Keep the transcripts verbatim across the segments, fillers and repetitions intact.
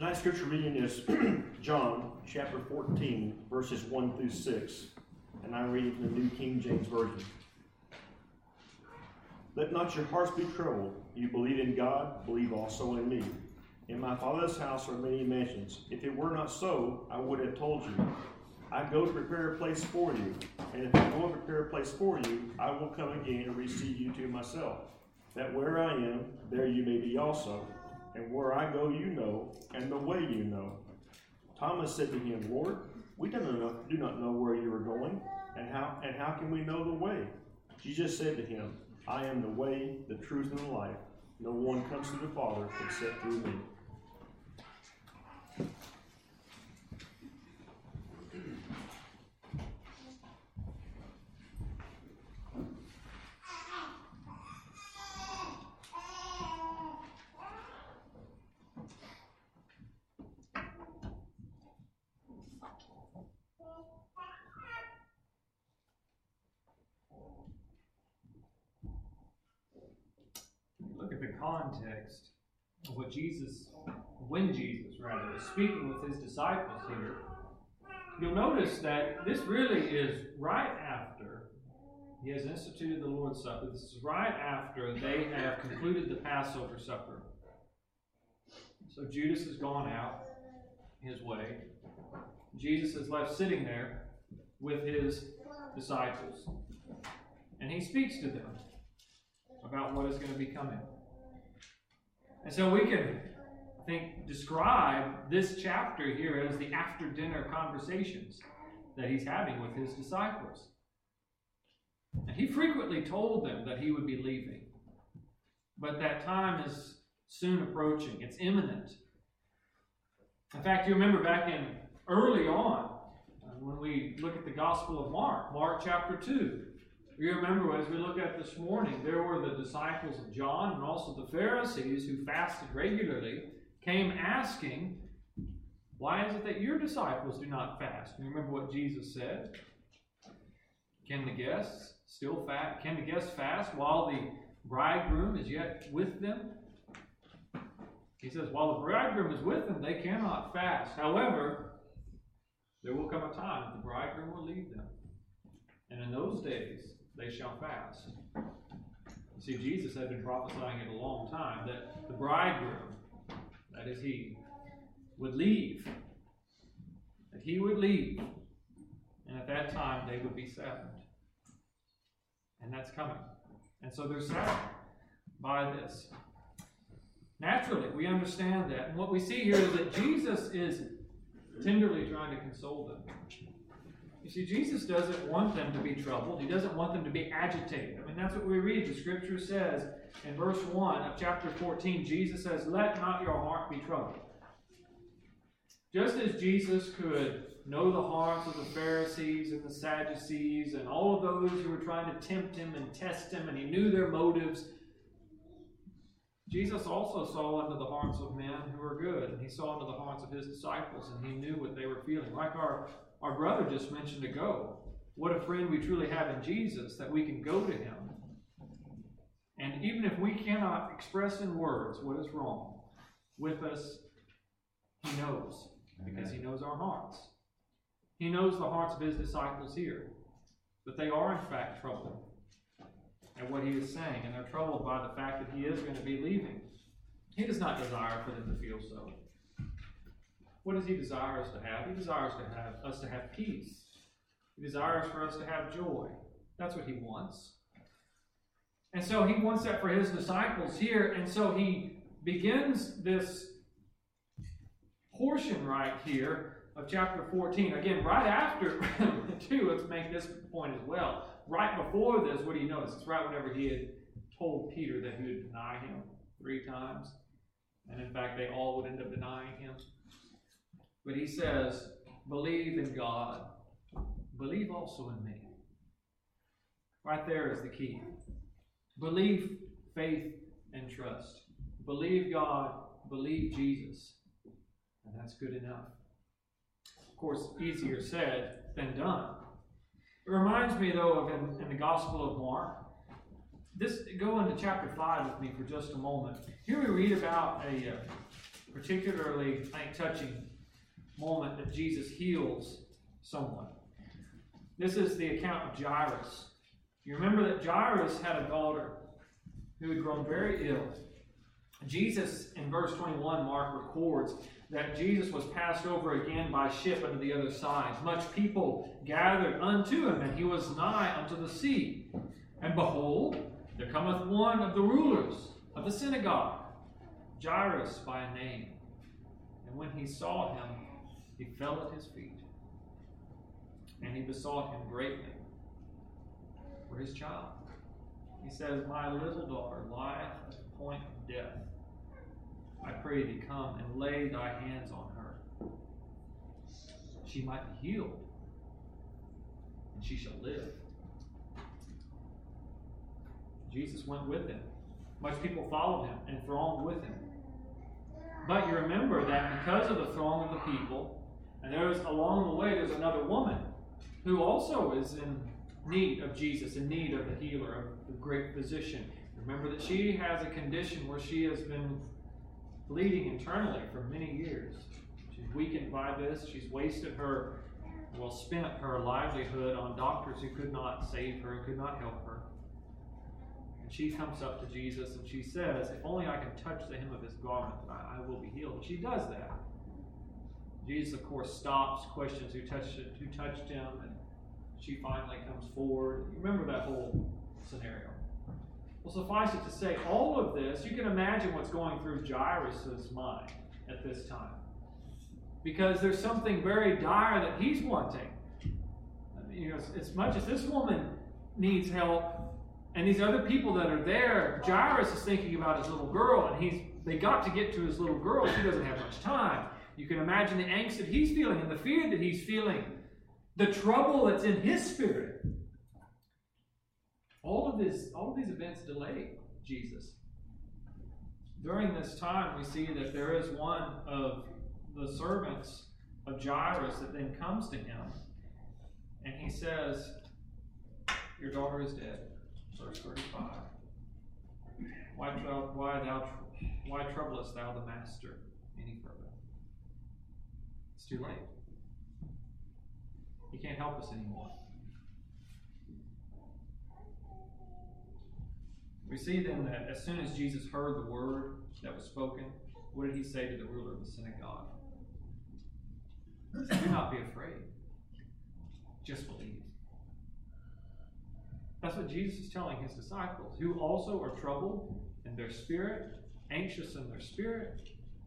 Tonight's scripture reading is John chapter fourteen, verses one through six, and I'm reading from the New King James Version. Let not your hearts be troubled. You believe in God, believe also in me. In my Father's house are many mansions. If it were not so, I would have told you. I go to prepare a place for you, and if I go and prepare a place for you, I will come again and receive you to myself, that where I am, there you may be also. And where I go you know, and the way you know. Thomas said to him, Lord, we do not know, do not know where you are going, and how, and how can we know the way? Jesus said to him, I am the way, the truth, and the life. No one comes to the Father except through me. Look at the context of what Jesus, when Jesus rather, is speaking with his disciples here. You'll notice that this really is right after he has instituted the Lord's Supper. This is right after they have concluded the Passover supper. So Judas has gone out his way. Jesus is left sitting there with his disciples. And he speaks to them about what is going to be coming. And so we can, I think, describe this chapter here as the after-dinner conversations that he's having with his disciples. And he frequently told them that he would be leaving. But that time is soon approaching. It's imminent. In fact, you remember back in early on, when we look at the Gospel of Mark, Mark chapter two, you remember, as we look at this morning, there were the disciples of John and also the Pharisees who fasted regularly, came asking, why is it that your disciples do not fast? You remember what Jesus said? Can the guests still fast? Can the guests fast while the bridegroom is yet with them? He says, while the bridegroom is with them, they cannot fast. However, there will come a time that the bridegroom will leave them. And in those days, they shall fast. You see, Jesus had been prophesying it a long time that the bridegroom, that is he, would leave. That he would leave. And at that time, they would be saddened. And that's coming. And so they're saddened by this. Naturally, we understand that. And what we see here is that Jesus is tenderly trying to console them. You see, Jesus doesn't want them to be troubled. He doesn't want them to be agitated. I mean, that's what we read. The scripture says in verse one of chapter fourteen, Jesus says, let not your heart be troubled. Just as Jesus could know the hearts of the Pharisees and the Sadducees and all of those who were trying to tempt him and test him, and he knew their motives, Jesus also saw into the hearts of men who were good, and he saw into the hearts of his disciples, and he knew what they were feeling. Like our, our brother just mentioned ago, what a friend we truly have in Jesus, that we can go to him. And even if we cannot express in words what is wrong with us, he knows, because he knows our hearts. He knows the hearts of his disciples here, that they are in fact troubled at what he is saying, and they're troubled by the fact that he is going to be leaving. He does not desire for them to feel so. What does he desire us to have? He desires to have us to have peace. He desires for us to have joy. That's what he wants. And so he wants that for his disciples here, and so he begins this portion right here of chapter fourteen. Again, right after, too, let's make this point as well. Right before this, what do you notice? It's right whenever he had told Peter that he would deny him three times. And in fact, they all would end up denying him. But he says, believe in God. Believe also in me. Right there is the key. Belief, faith, and trust. Believe God, believe Jesus. And that's good enough. Of course, easier said than done. It reminds me, though, of in, in the Gospel of Mark. This, go into chapter five with me for just a moment. Here we read about a, uh, particularly, I think, touching moment that Jesus heals someone. This is the account of Jairus. You remember that Jairus had a daughter who had grown very ill. Jesus, in verse twenty-one, Mark records that Jesus was passed over again by ship unto the other side. Much people gathered unto him, and he was nigh unto the sea. And behold, there cometh one of the rulers of the synagogue, Jairus by name. And when he saw him, he fell at his feet, and he besought him greatly for his child. He says, My little daughter lieth at the point of death. I pray thee, come and lay thy hands on her. She might be healed, and she shall live. Jesus went with him. Much people followed him and thronged with him. But you remember that because of the throng of the people, and there's along the way, there's another woman who also is in need of Jesus, in need of the healer, of the great physician. Remember that she has a condition where she has been bleeding internally for many years. She's weakened by this. She's wasted her, well, spent her livelihood on doctors who could not save her and could not help her. And she comes up to Jesus and she says, if only I can touch the hem of his garment, I, I will be healed. And she does that. Jesus, of course, stops, questions who touched it, who touched him, and she finally comes forward. You remember that whole scenario. Well, suffice it to say, all of this, you can imagine what's going through Jairus' mind at this time. Because there's something very dire that he's wanting. I mean, you know, as, as much as this woman needs help, and these other people that are there, Jairus is thinking about his little girl, and he's they got to get to his little girl. She doesn't have much time. You can imagine the angst that he's feeling and the fear that he's feeling, the trouble that's in his spirit. All of this, all of these events delay Jesus. During this time, we see that there is one of the servants of Jairus that then comes to him, and he says, your daughter is dead. Verse thirty-five. Why, why, thou, why troublest thou the master any further? It's too late. He can't help us anymore. We see then that as soon as Jesus heard the word that was spoken, what did he say to the ruler of the synagogue? Do not be afraid. Just believe. That's what Jesus is telling his disciples, who also are troubled in their spirit, anxious in their spirit.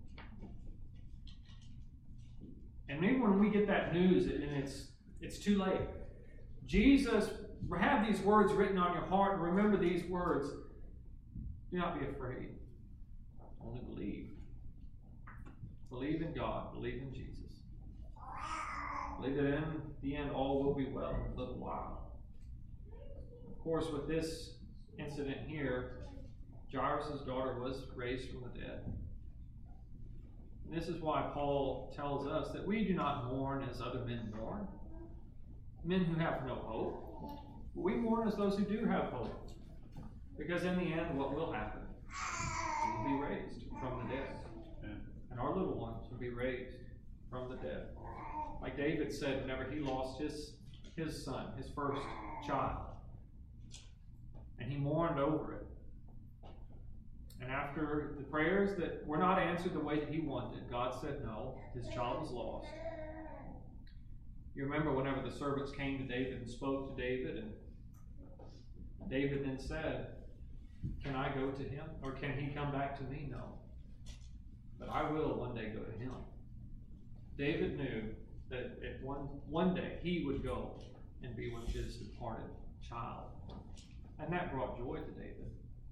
And maybe when we get that news and it's it's too late. Jesus, have these words written on your heart and remember these words. Do not be afraid. Only believe. Believe in God. Believe in Jesus. Believe that in the end all will be well in a little while. Of course, with this incident here, Jairus' daughter was raised from the dead. And this is why Paul tells us that we do not mourn as other men mourn. Men who have no hope. We mourn as those who do have hope. Because in the end, what will happen? We will be raised from the dead. And our little ones will be raised from the dead. Like David said whenever he lost his, his son, his first child. And he mourned over it. And after the prayers that were not answered the way that he wanted, God said no, his child was lost. You remember whenever the servants came to David and spoke to David, and David then said, can I go to him? Or can he come back to me? No. But I will one day go to him. David knew that at one, one day he would go and be with his departed child. And that brought joy to David.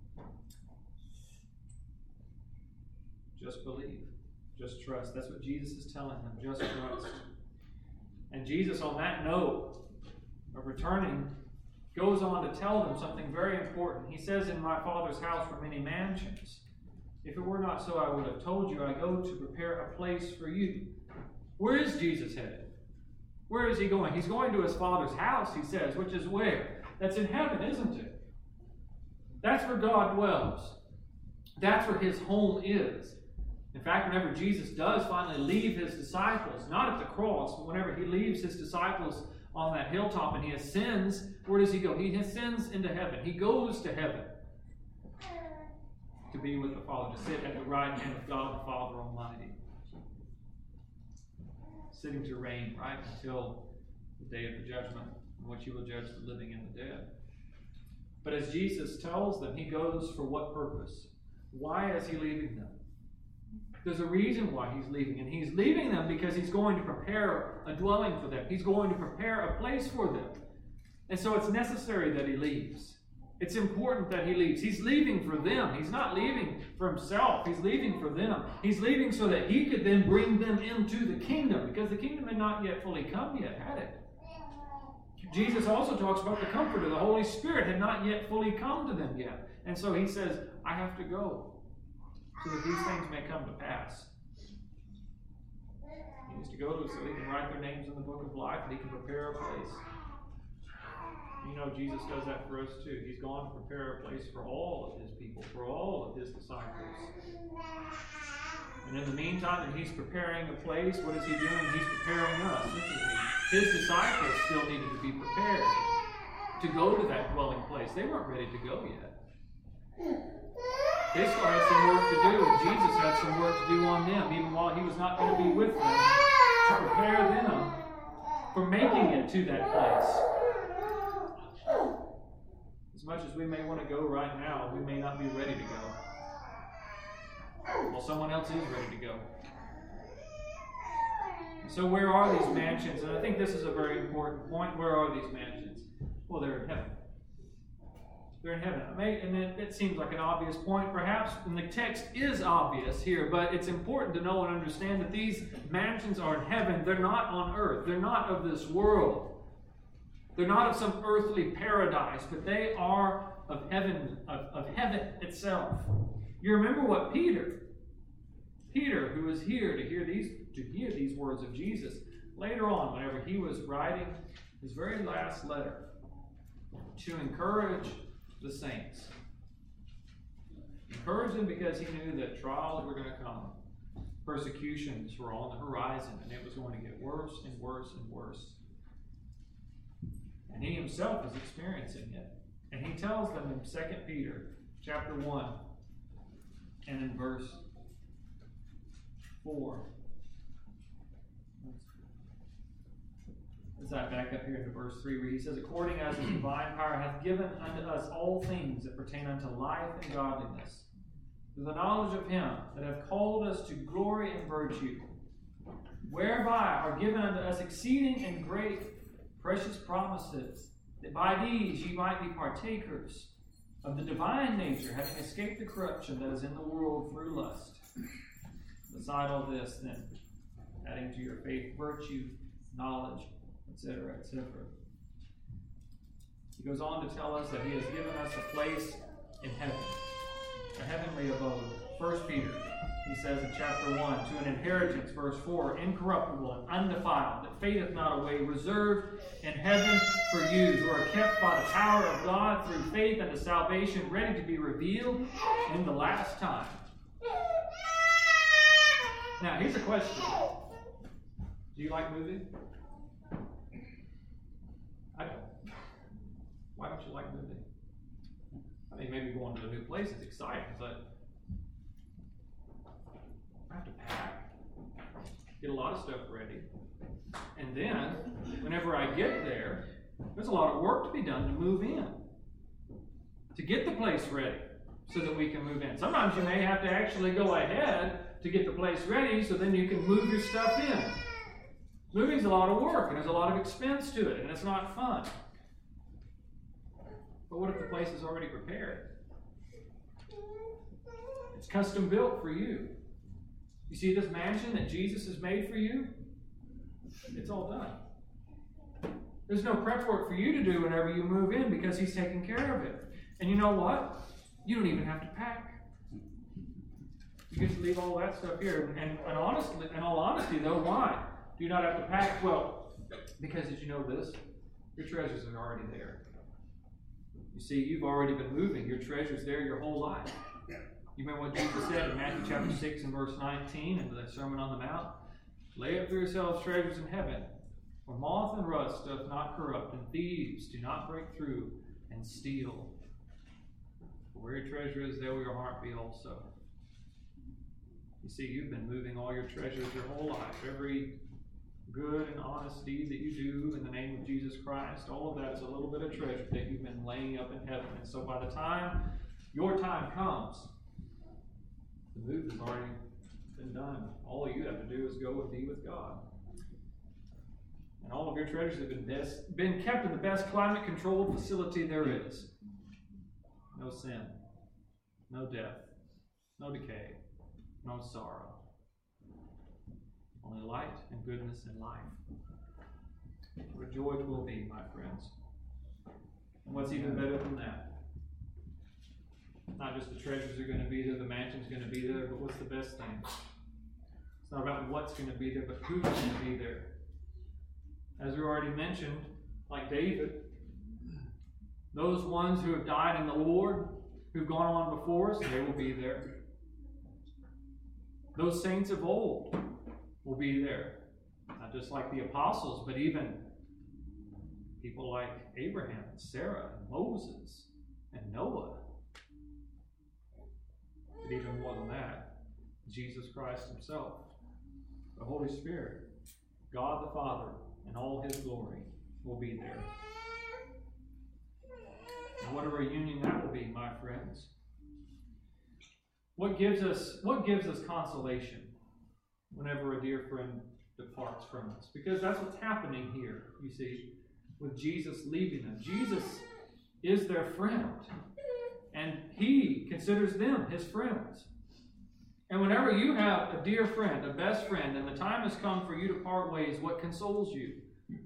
Just believe. Just trust. That's what Jesus is telling him. Just trust. And Jesus, on that note of returning, goes on to tell them something very important. He says, in my Father's house are many mansions. If it were not so, I would have told you, I go to prepare a place for you. Where is Jesus headed? Where is he going? He's going to his Father's house, he says, which is where? That's in heaven, isn't it? That's where God dwells. That's where his home is. In fact, whenever Jesus does finally leave his disciples, not at the cross, but whenever he leaves his disciples on that hilltop and he ascends, where does he go? He ascends into heaven. He goes to heaven to be with the Father, to sit at the right hand of God the Father Almighty, sitting to reign right until the day of the judgment, in which he will judge the living and the dead. But as Jesus tells them, he goes for what purpose? Why is he leaving them? There's a reason why he's leaving, and he's leaving them because he's going to prepare a dwelling for them. He's going to prepare a place for them. And so it's necessary that he leaves. It's important that he leaves. He's leaving for them. He's not leaving for himself. He's leaving for them. He's leaving so that he could then bring them into the kingdom, because the kingdom had not yet fully come yet, had it? Jesus also talks about the Comforter. The Holy Spirit had not yet fully come to them yet. And so he says, I have to go so that these things may come to pass. He needs to go so he can write their names in the book of life, and he can prepare a place. You know, Jesus does that for us too. He's gone to prepare a place for all of his people, for all of his disciples. And in the meantime that he's preparing a place, what is he doing? He's preparing us, isn't he? His disciples still needed to be prepared to go to that dwelling place. They weren't ready to go yet. They still had some work to do, and Jesus had some work to do on them, even while he was not going to be with them, to prepare them for making it to that place. As much as we may want to go right now, we may not be ready to go. Well, someone else is ready to go. So where are these mansions? And I think this is a very important point. Where are these mansions? Well, they're in heaven. They're in heaven. And it, it seems like an obvious point, perhaps, and the text is obvious here, but it's important to know and understand that these mansions are in heaven. They're not on earth. They're not of this world. They're not of some earthly paradise, but they are of heaven, of, of heaven itself. You remember what Peter, Peter, who was here to hear these to hear these words of Jesus, later on, whenever he was writing his very last letter to encourage the saints. Encourage them because he knew that trials were going to come. Persecutions were on the horizon, and it was going to get worse and worse and worse. And he himself is experiencing it. And he tells them in Second Peter chapter one and in verse four. Let's back up here to verse three, where he says, according as his divine power hath given unto us all things that pertain unto life and godliness, through the knowledge of him that hath called us to glory and virtue, whereby are given unto us exceeding and great precious promises, that by these ye might be partakers of the divine nature, having escaped the corruption that is in the world through lust. Beside all this, then, adding to your faith virtue, knowledge, et cetera, et cetera. He goes on to tell us that he has given us a place in heaven, a heavenly abode. First Peter, he says in chapter one, to an inheritance, verse four, incorruptible and undefiled, that fadeth not away, reserved in heaven for you, who are kept by the power of God through faith unto salvation, ready to be revealed in the last time. Now, here's a question. Do you like moving? I don't. Why don't you like moving? I mean, maybe going to a new place is exciting, but I have to pack, get a lot of stuff ready. And then, whenever I get there, there's a lot of work to be done to move in, to get the place ready so that we can move in. Sometimes you may have to actually go ahead to get the place ready so then you can move your stuff in. Moving's a lot of work, and there's a lot of expense to it, and it's not fun. But what if the place is already prepared? It's custom built for you. You see this mansion that Jesus has made for you? It's all done. There's no prep work for you to do whenever you move in because he's taking care of it. And you know what? You don't even have to pack. You get to leave all that stuff here. And, and honestly, in all honesty, though, why do you not have to pack? Well, because did you know this? Your treasures are already there. You see, you've already been moving. Your treasure's there your whole life. You remember what Jesus said in Matthew chapter six and verse nineteen in the Sermon on the Mount? Lay up for yourselves treasures in heaven, where moth and rust doth not corrupt, and thieves do not break through and steal. For where your treasure is, there will your heart be also. You see, you've been moving all your treasures your whole life. Every good and honest deed that you do in the name of Jesus Christ, all of that is a little bit of treasure that you've been laying up in heaven. And so by the time your time comes, the move has already been done. All you have to do is go and be with God. And all of your treasures have been, best, been kept in the best climate-controlled facility there is. No sin, no death, no decay, no sorrow. Only light and goodness and life. What a joy it will be, my friends. And what's even better than that? Not just the treasures are going to be there, the mansion's going to be there, but what's the best thing? It's not about what's going to be there, but who's going to be there. As we already mentioned, like David, those ones who have died in the Lord, who've gone on before us, they will be there. Those saints of old will be there. Not just like the apostles, but even people like Abraham and Sarah and Moses and Noah. But even more than that, Jesus Christ himself, the Holy Spirit, God the Father, and all his glory will be there. And what a reunion that will be, my friends. What gives us, what gives us consolation whenever a dear friend departs from us? Because that's what's happening here, you see, with Jesus leaving them. Jesus is their friend, and he considers them his friends. And whenever you have a dear friend, a best friend, and the time has come for you to part ways, what consoles you?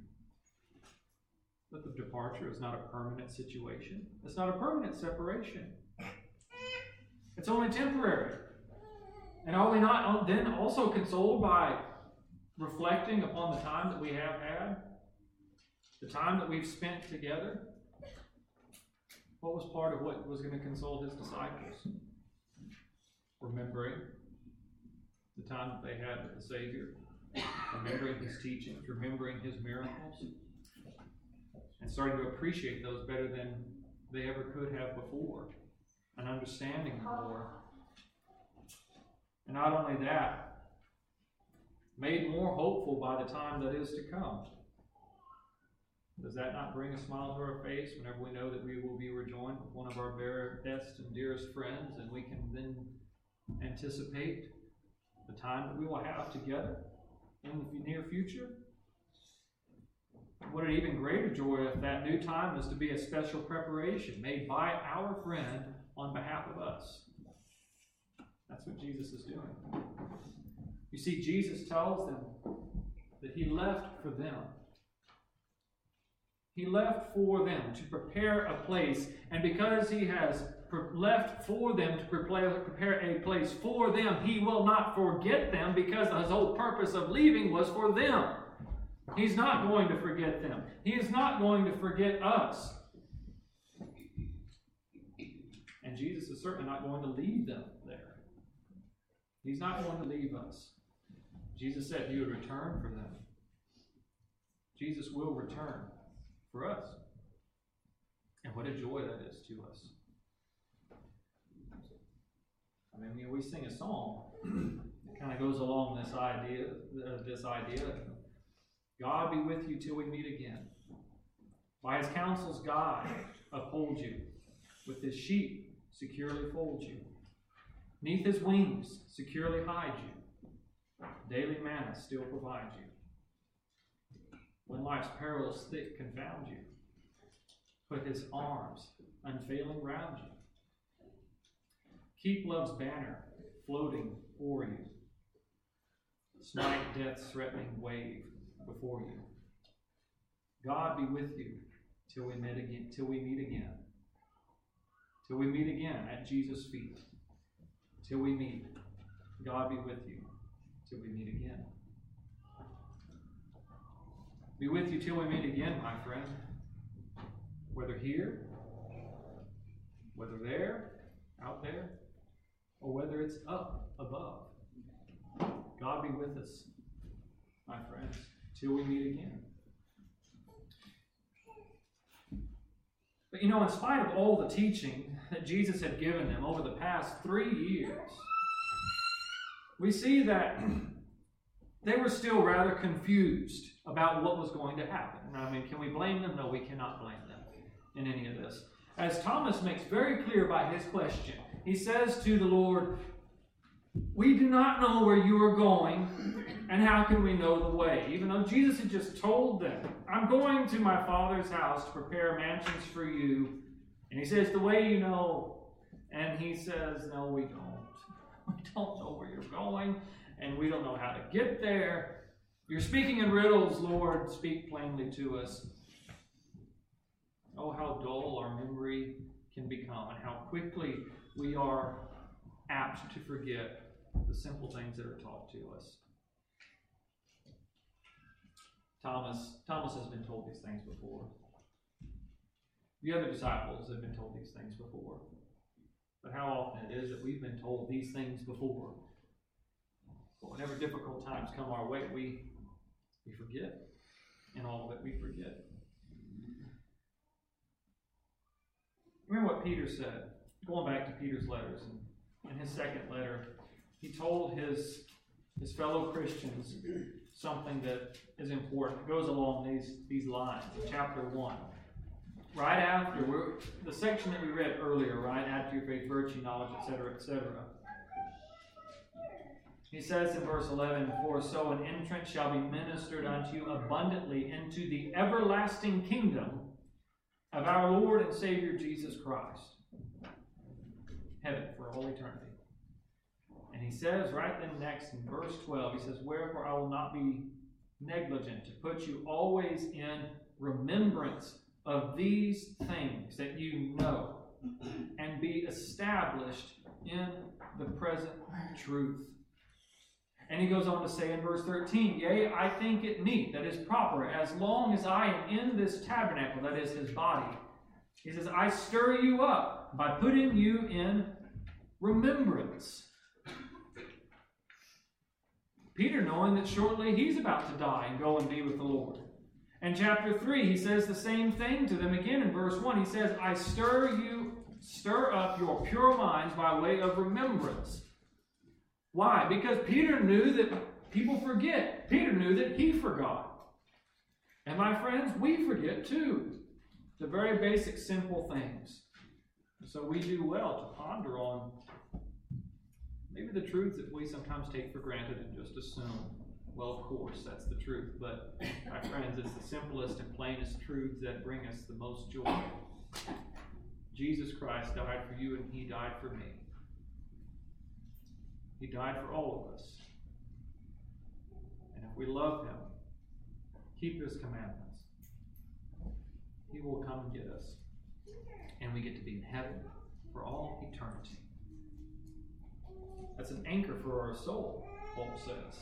That the departure is not a permanent situation. It's not a permanent separation. It's only temporary. And are we not then also consoled by reflecting upon the time that we have had? The time that we've spent together? What was part of what was going to console his disciples? Remembering the time that they had with the Savior, remembering his teachings, remembering his miracles, and starting to appreciate those better than they ever could have before, and understanding them more. And not only that, made more hopeful by the time that is to come. Does that not bring a smile to our face whenever we know that we will be rejoined with one of our very best and dearest friends, and we can then anticipate the time that we will have together in the near future? What an even greater joy if that new time is to be a special preparation made by our friend on behalf of us. That's what Jesus is doing. You see, Jesus tells them that he left for them. He left for them to prepare a place, and because he has left for them to prepare a place for them, he will not forget them, because his whole purpose of leaving was for them. He's not going to forget them. He is not going to forget us. And Jesus is certainly not going to leave them there. He's not going to leave us. Jesus said he would return for them. Jesus will return for us. And what a joy that is to us. I mean, we sing a song that kind of goes along this idea, uh, this idea. God be with you till we meet again. By his counsel's guide, uphold you. With his sheep, securely fold you. Neath his wings, securely hide you. Daily manna still provide you. When life's perils thick confound you, put his arms unfailing round you. Keep love's banner floating o'er you. Smite death's threatening wave before you. God be with you till we meet again, till we meet again. Till we meet again at Jesus' feet. Till we meet. God be with you till we meet again. Be with you till we meet again, my friend. Whether here, whether there, out there, or whether it's up above. God be with us, my friends, till we meet again. But you know, in spite of all the teaching that Jesus had given them over the past three years, we see that they were still rather confused about what was going to happen. I mean, can we blame them? No, we cannot blame them in any of this. As Thomas makes very clear by his question, he says to the Lord, "We do not know where you are going, and how can we know the way?" Even though Jesus had just told them, "I'm going to my Father's house to prepare mansions for you." And he says, "The way you know." And he says, "No, we don't. We don't know where you're going, and we don't know how to get there. You're speaking in riddles, Lord. Speak plainly to us." Oh, how dull our memory can become, and how quickly we are apt to forget the simple things that are taught to us. Thomas, Thomas has been told these things before. The other disciples have been told these things before. But how often it is that we've been told these things before. But whenever difficult times come our way, we, we forget. And all of it we forget. Remember what Peter said, going back to Peter's letters. In, in his second letter, he told his, his fellow Christians something that is important. It goes along these, these lines in chapter one. Right after, we're, the section that we read earlier, right after your faith, virtue, knowledge, et cetera, et cetera. He says in verse eleven, "For so an entrance shall be ministered unto you abundantly into the everlasting kingdom of our Lord and Savior Jesus Christ." Heaven for all eternity. And he says right then next in verse twelve, he says, "Wherefore I will not be negligent to put you always in remembrance of these things that you know, and be established in the present truth." And he goes on to say in verse thirteen, "Yea, I think it meet, that is proper, as long as I am in this tabernacle," that is his body. He says, "I stir you up by putting you in remembrance." Peter, knowing that shortly he's about to die and go and be with the Lord. In chapter three, he says the same thing to them again in verse one. He says, "I stir you, stir up your pure minds by way of remembrance." Why? Because Peter knew that people forget. Peter knew that he forgot. And my friends, we forget too. The very basic, simple things. So we do well to ponder on maybe the truths that we sometimes take for granted and just assume, well, of course, that's the truth. But, my friends, it's the simplest and plainest truths that bring us the most joy. Jesus Christ died for you, and he died for me. He died for all of us. And if we love him, keep his commandments, he will come and get us. And we get to be in heaven for all eternity. That's an anchor for our soul, Paul says.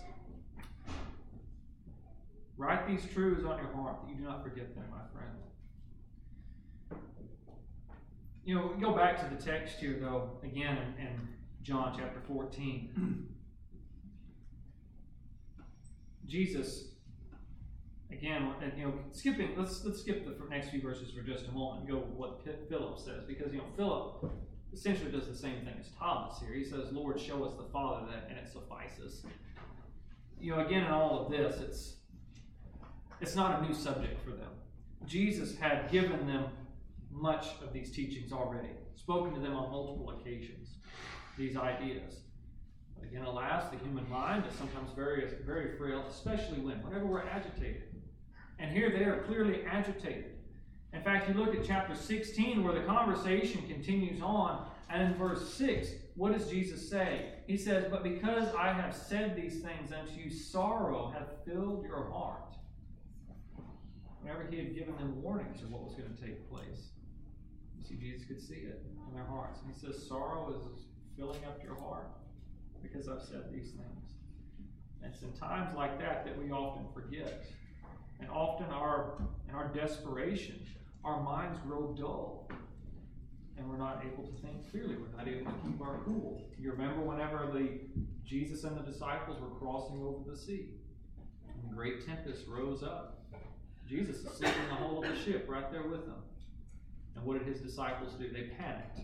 Write these truths on your heart that you do not forget them, my friend. You know, we go back to the text here, though, again, and, and John chapter fourteen. Jesus, again, and, you know, skipping, let's let's skip the next few verses for just a moment and go with what Philip says, because, you know, Philip essentially does the same thing as Thomas here. He says, "Lord, show us the Father, that and it suffices." You know, again, in all of this, it's it's not a new subject for them. Jesus had given them much of these teachings already, spoken to them on multiple occasions. These ideas. But again, alas, the human mind is sometimes very, very frail, especially when, whenever we're agitated. And here they are clearly agitated. In fact, you look at chapter sixteen where the conversation continues on, and in verse six, what does Jesus say? He says, "But because I have said these things unto you, sorrow hath filled your heart." Whenever he had given them warnings of what was going to take place. You see, Jesus could see it in their hearts. And he says, sorrow is filling up your heart because I've said these things. And it's in times like that that we often forget. And often our, in our desperation, our minds grow dull. and we're not able to think clearly. We're not able to keep our cool. You remember whenever the Jesus and the disciples were crossing over the sea, and the great tempest rose up. Jesus is sleeping in the hull of the ship right there with them. And what did his disciples do? They panicked.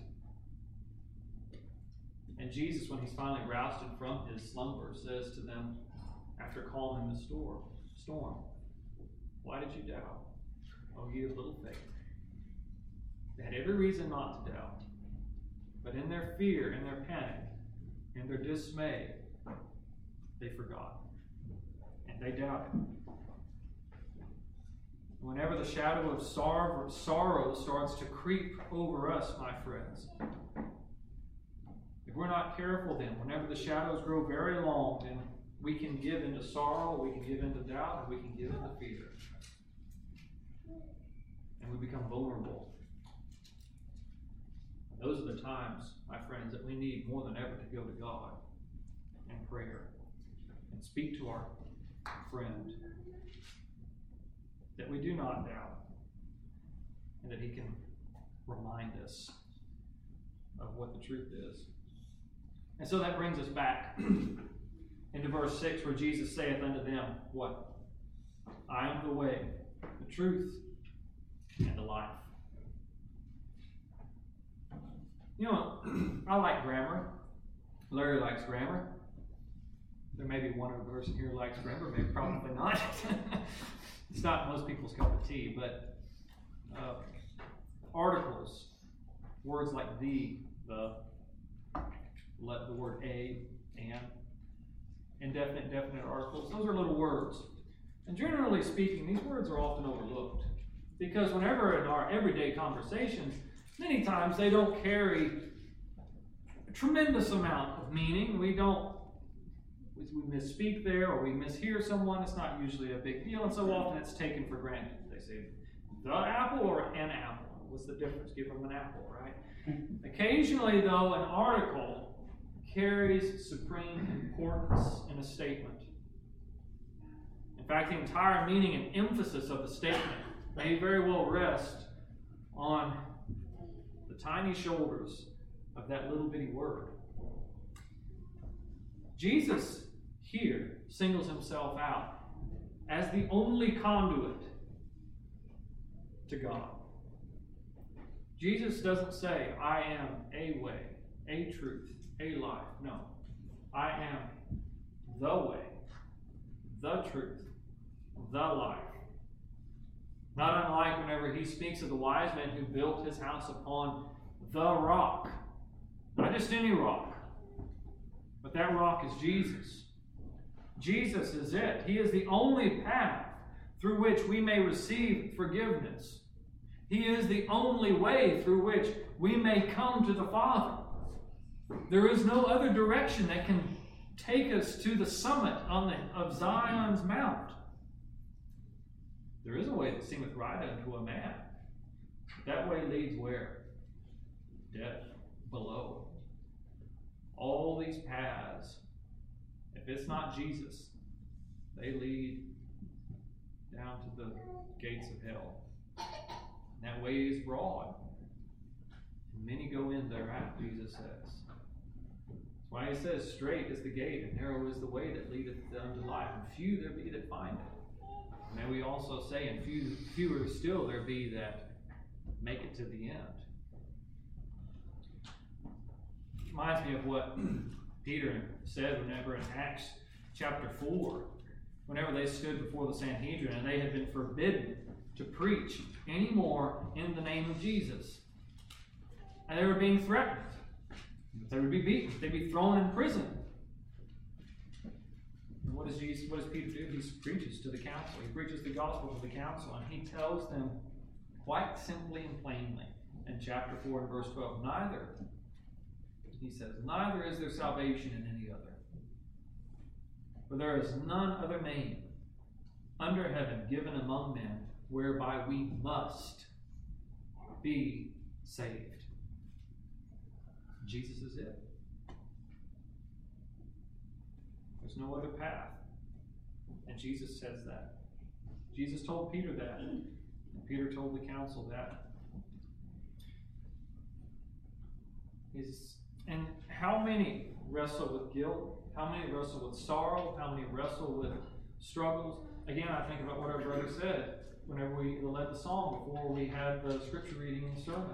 And Jesus, when he's finally roused from his slumber, says to them, after calming the storm, storm, why did you doubt? Oh, ye of little faith. They had every reason not to doubt. But in their fear, in their panic, in their dismay, they forgot. And they doubted. Whenever the shadow of sorrow, sorrow starts to creep over us, my friends, if we're not careful then, whenever the shadows grow very long, then we can give into sorrow, we can give into doubt, and we can give into fear. And we become vulnerable. And those are the times, my friends, that we need more than ever to go to God in prayer and speak to our friend, that we do not doubt, and that he can remind us of what the truth is. And so that brings us back into verse six, where Jesus saith unto them, what? I am the way, the truth, and the life. You know, I like grammar. Larry likes grammar. There may be one other person here who likes grammar, maybe probably not. It's not most people's cup of tea, but uh, articles, words like the, the, let the word a, and, indefinite, definite articles, those are little words. And generally speaking, these words are often overlooked. Because whenever in our everyday conversations, many times they don't carry a tremendous amount of meaning. We don't, we misspeak there or we mishear someone. It's not usually a big deal, and so often it's taken for granted. They say, the apple or an apple? What's the difference? Give them an apple, right? Occasionally, though, an article carries supreme importance in a statement. In fact, the entire meaning and emphasis of the statement may very well rest on the tiny shoulders of that little bitty word. Jesus here singles himself out as the only conduit to God. Jesus doesn't say, I am a way, a truth, a life. No. I am the way, the truth, the life. Not unlike whenever he speaks of the wise man who built his house upon the rock. Not just any rock, but that rock is Jesus. Jesus is it. He is the only path through which we may receive forgiveness. He is the only way through which we may come to the Father. There is no other direction that can take us to the summit on the, of Zion's Mount. There is a way that seemeth right unto a man. That way leads where? Death below. All these paths, if it's not Jesus, they lead down to the gates of hell. And that way is broad. And many go in thereat, Jesus says. That's why he says, straight is the gate, and narrow is the way that leadeth unto life, and few there be that find it. And then we also say, and few, fewer still there be that make it to the end. It reminds me of what Peter said whenever in Acts chapter four, whenever they stood before the Sanhedrin and they had been forbidden to preach anymore in the name of Jesus. And they were being threatened. They would be beaten. They'd be thrown in prison. And what does Jesus, what does Peter do? He preaches to the council. He preaches the gospel to the council, and he tells them quite simply and plainly in chapter four and verse twelve, neither, he says, neither is there salvation in any other. For there is none other name under heaven given among men whereby we must be saved. Jesus is it. There's no other path. And Jesus says that. Jesus told Peter that. And Peter told the council that. He's, and how many wrestle with guilt? How many wrestle with sorrow? How many wrestle with struggles? Again, I think about what our brother said whenever we led the song before we had the scripture reading and sermon.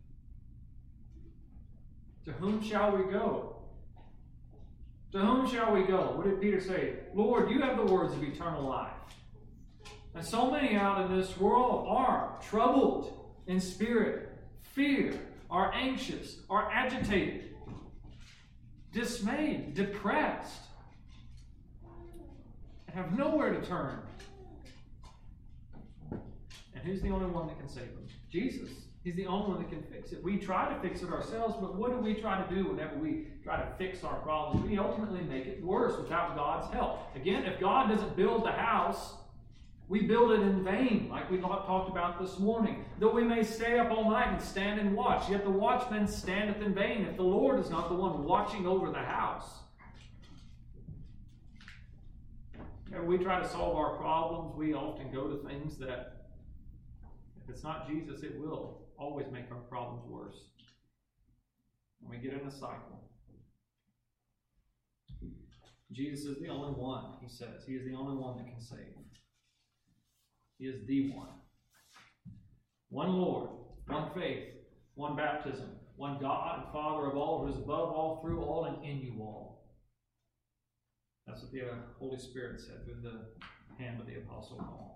To whom shall we go? To whom shall we go? What did Peter say? Lord, you have the words of eternal life. And so many out in this world are troubled in spirit, fear, are anxious, are agitated, dismayed, depressed, and have nowhere to turn. And who's the only one that can save them? Jesus. He's the only one that can fix it. We try to fix it ourselves, but what do we try to do whenever we try to fix our problems? We ultimately make it worse without God's help. Again, if God doesn't build the house, we build it in vain, like we talked about this morning. Though we may stay up all night and stand and watch, yet the watchman standeth in vain if the Lord is not the one watching over the house. Whenever we try to solve our problems, we often go to things that, if it's not Jesus, it will always make our problems worse. And we get in a cycle. Jesus is the only one, he says. He is the only one that can save. He is the one. One Lord, one faith, one baptism, one God and Father of all, who is above all, through all, and in you all. That's what the Holy Spirit said through the hand of the Apostle Paul.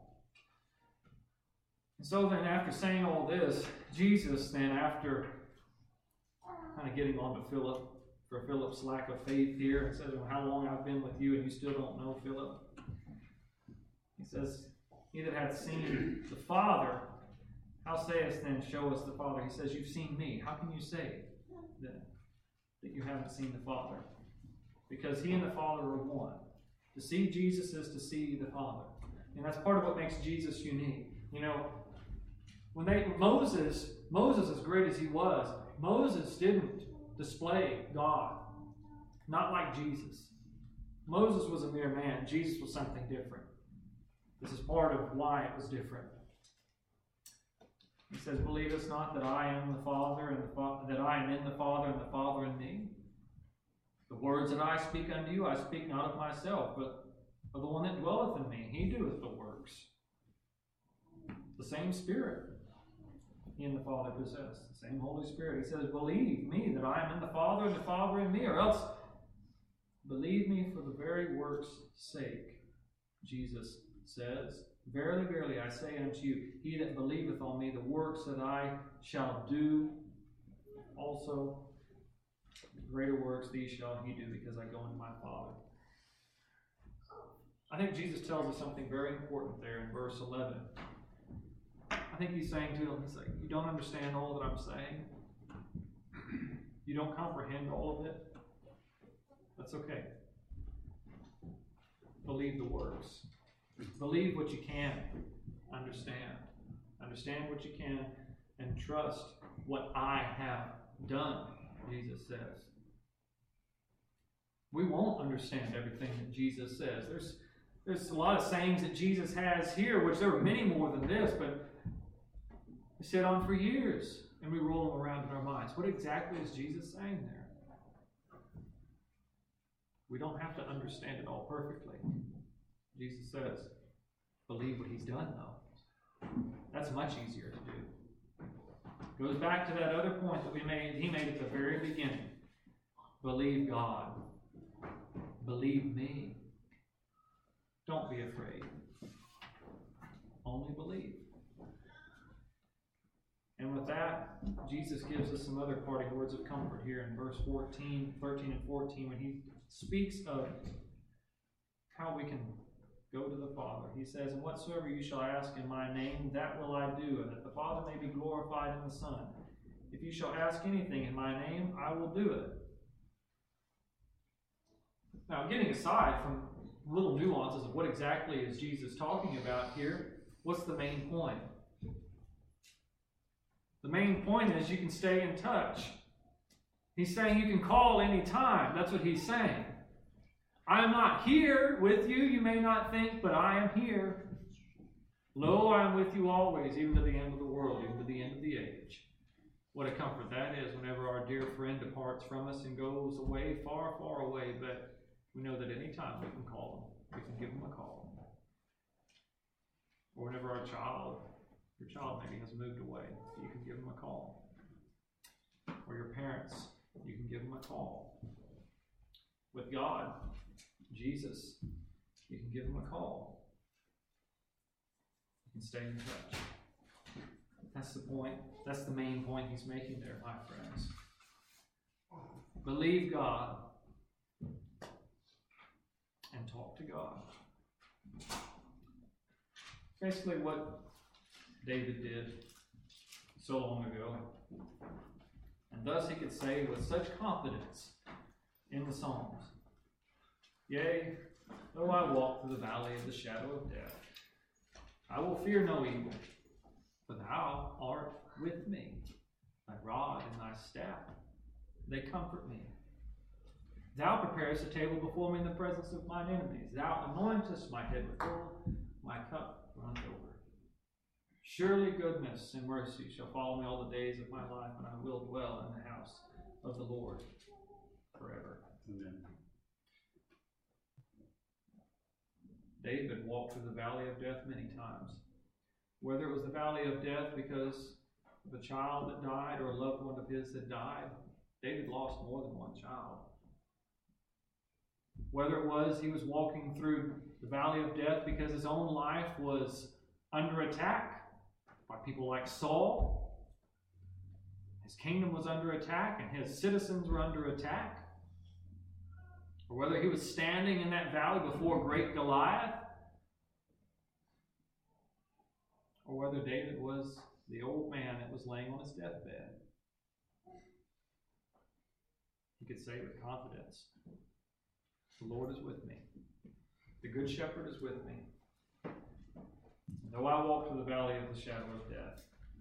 And so then, after saying all this, Jesus then, after kind of getting on to Philip, for Philip's lack of faith here, it says, well, how long I've been with you and you still don't know, Philip? He says, he that hath seen the Father, how sayest then, show us the Father? He says, you've seen me. How can you say then that you haven't seen the Father? Because he and the Father are one. To see Jesus is to see the Father. And that's part of what makes Jesus unique. You know, when they, Moses, Moses, as great as he was, Moses didn't display God. Not like Jesus. Moses was a mere man. Jesus was something different. This is part of why it was different. He says, believest not that I am the Father, and the fa- that I am in the Father, and the Father in me? The words that I speak unto you, I speak not of myself, but of the one that dwelleth in me. He doeth the works. The same Spirit he and the Father possess. The same Holy Spirit. He says, believe me that I am in the Father, and the Father in me, or else believe me for the very works' sake. Jesus says, verily, verily, I say unto you, he that believeth on me, the works that I shall do also, greater works these shall he do, because I go unto my Father. I think Jesus tells us something very important there in verse eleven. I think he's saying to them, he's like, you don't understand all that I'm saying? You don't comprehend all of it? That's okay. Believe the works. Believe what you can understand. Understand what you can and trust what I have done, Jesus says. We won't understand everything that Jesus says. There's, there's a lot of sayings that Jesus has here, which there are many more than this, but we sit on for years and we roll them around in our minds. What exactly is Jesus saying there? We don't have to understand it all perfectly. Jesus says, believe what he's done, though. That's much easier to do. Goes back to that other point that we made, he made at the very beginning. Believe God. Believe me. Don't be afraid. Only believe. And with that, Jesus gives us some other parting words of comfort here in verse fourteen, thirteen and fourteen, when he speaks of how we can go to the Father. He says, and whatsoever you shall ask in my name, that will I do, and that the Father may be glorified in the Son. If you shall ask anything in my name, I will do it. Now, getting aside from little nuances of what exactly is Jesus talking about here, what's the main point? The main point is you can stay in touch. He's saying you can call any time. That's what he's saying. I am not here with you, you may not think, but I am here. Lo, I am with you always, even to the end of the world, even to the end of the age. What a comfort that is whenever our dear friend departs from us and goes away, far, far away, but we know that any time we can call them. We can give them a call. Or whenever our child, your child maybe has moved away, you can give them a call. Or your parents, you can give them a call. With God, Jesus, you can give them a call. You can stay in touch. That's the point. That's the main point he's making there, my friends. Believe God and talk to God. Basically what David did so long ago. And thus he could say with such confidence in the Psalms, yea, though I walk through the valley of the shadow of death, I will fear no evil, for thou art with me. Thy rod and thy staff, they comfort me. Thou preparest a table before me in the presence of mine enemies. Thou anointest my head with oil, my cup runneth over. Surely goodness and mercy shall follow me all the days of my life, and I will dwell in the house of the Lord forever. Amen. David walked through the valley of death many times. Whether it was the valley of death because of a child that died or a loved one of his that died, David lost more than one child. Whether it was he was walking through the valley of death because his own life was under attack by people like Saul. His kingdom was under attack and his citizens were under attack. Or whether he was standing in that valley before great Goliath. Or whether David was the old man that was laying on his deathbed. He could say with confidence, the Lord is with me. The Good Shepherd is with me. Though I walk through the valley of the shadow of death,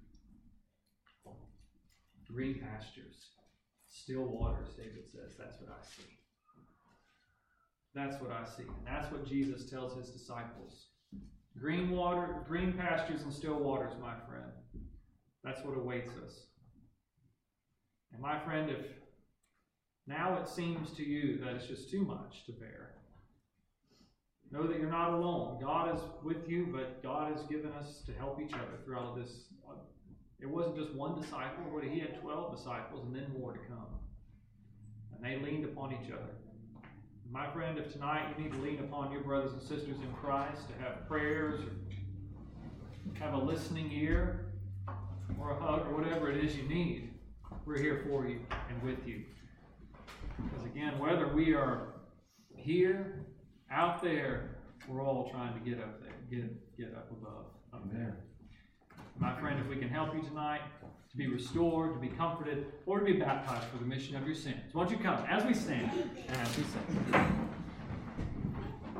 green pastures, still waters, David says, that's what I see. That's what I see. And that's what Jesus tells his disciples. Green water, green pastures and still waters, my friend. That's what awaits us. And my friend, if now it seems to you that it's just too much to bear, know that you're not alone. God is with you, but God has given us to help each other through all of this. It wasn't just one disciple, but he had twelve disciples and then more to come. And they leaned upon each other. My friend, if tonight you need to lean upon your brothers and sisters in Christ to have prayers, or have a listening ear, or a hug, or whatever it is you need, we're here for you and with you. Because again, whether we are here, out there, we're all trying to get up there, get get up above, up Amen. There. My friend, if we can help you tonight to be restored, to be comforted, or to be baptized for the remission of your sins, won't you come as we stand and as we sing.